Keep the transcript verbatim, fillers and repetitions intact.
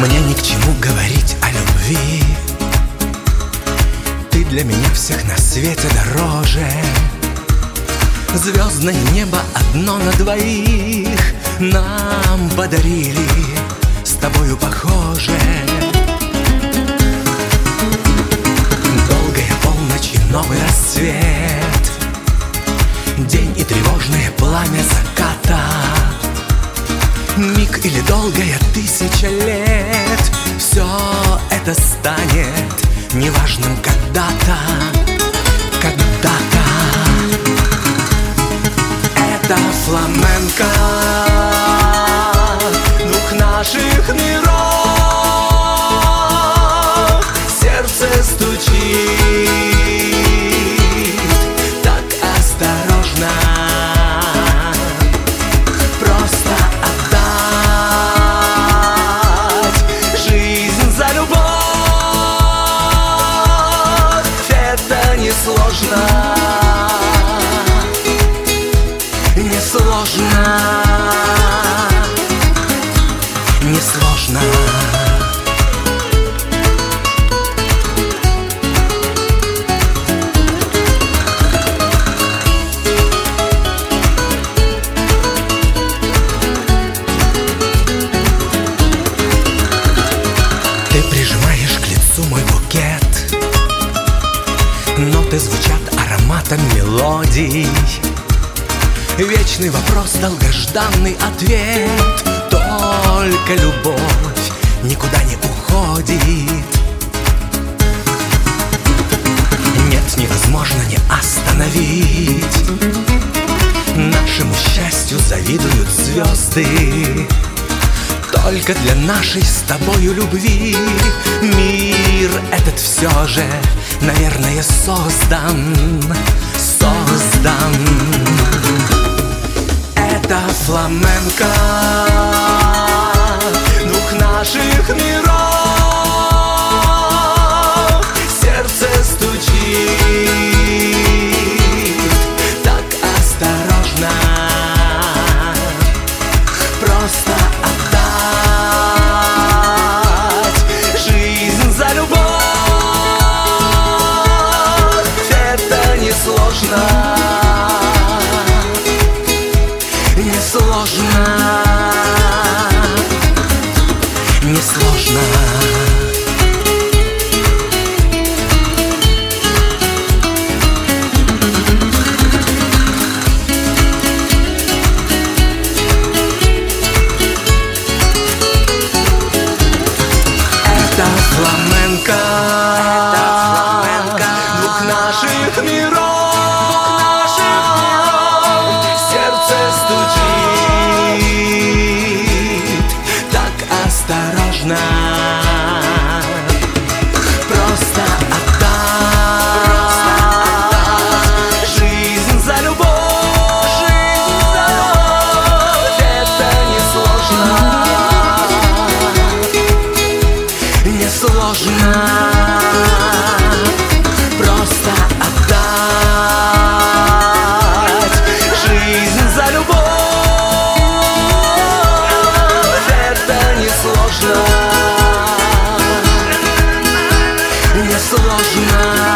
Мне ни к чему говорить о любви. Ты для меня всех на свете дороже. Звездное небо одно на двоих нам подарили, с тобою похоже. Долгая полночь и новый рассвет, день и тревожное пламя заката. Миг или долгая тысяча лет, все это станет неважным когда-то, когда-то. Это фламенко двух наших миров. Сердце стучит так осторожно. Просто отдать жизнь за любовь. Это несложно. Несложно, несложно. Ты прижимаешь к лицу мой букет, ноты звучат ароматом мелодий. Вечный вопрос, долгожданный ответ. Только любовь никуда не уходит. Нет, невозможно не остановить. Нашему счастью завидуют звезды. Только для нашей с тобою любви мир этот все же, наверное, создан, создан. Это фламенко двух наших миров. Сердце стучит так осторожно. Просто отдать жизнь за любовь. Это несложно. Несложно, несложно. Это фламенко, это фламенко двух наших миров. Сердце стучит так осторожно. Просто отдать жизнь за любовь. Это несложно. Несложно. Просто отдать жизнь за любовь. Это несложно. Несложно.